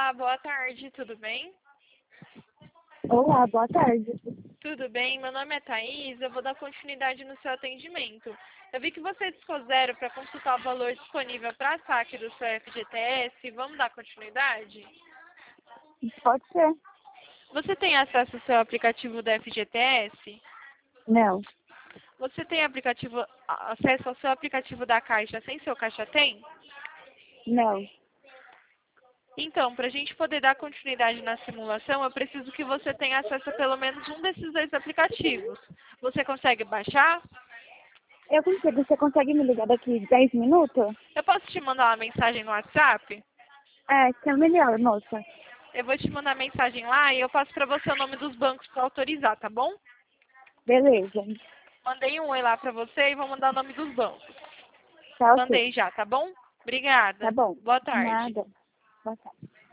Olá, boa tarde, tudo bem? Olá, boa tarde. Tudo bem, meu nome é Thaís, eu vou dar continuidade no seu atendimento. Eu vi que você discou zero para consultar o valor disponível para saque do seu FGTS, vamos dar continuidade? Pode ser? Você tem acesso ao seu aplicativo do FGTS? Não, Você tem acesso ao seu aplicativo da Caixa sem seu Caixa Tem? não. Então, para a gente poder dar continuidade na simulação, eu preciso que você tenha acesso a pelo menos um desses dois aplicativos. Você consegue baixar? Eu consigo. Você consegue me ligar daqui 10 minutos? Eu posso te mandar uma mensagem no WhatsApp? É, que é melhor, moça. Eu vou te mandar mensagem lá e eu passo para você o nome dos bancos para autorizar, tá bom? Beleza. Mandei um oi lá para você e vou mandar o nome dos bancos. Tá ok. Mandei já, tá bom? Tá Obrigada. bom. Boa tarde. Nada. Boa tarde.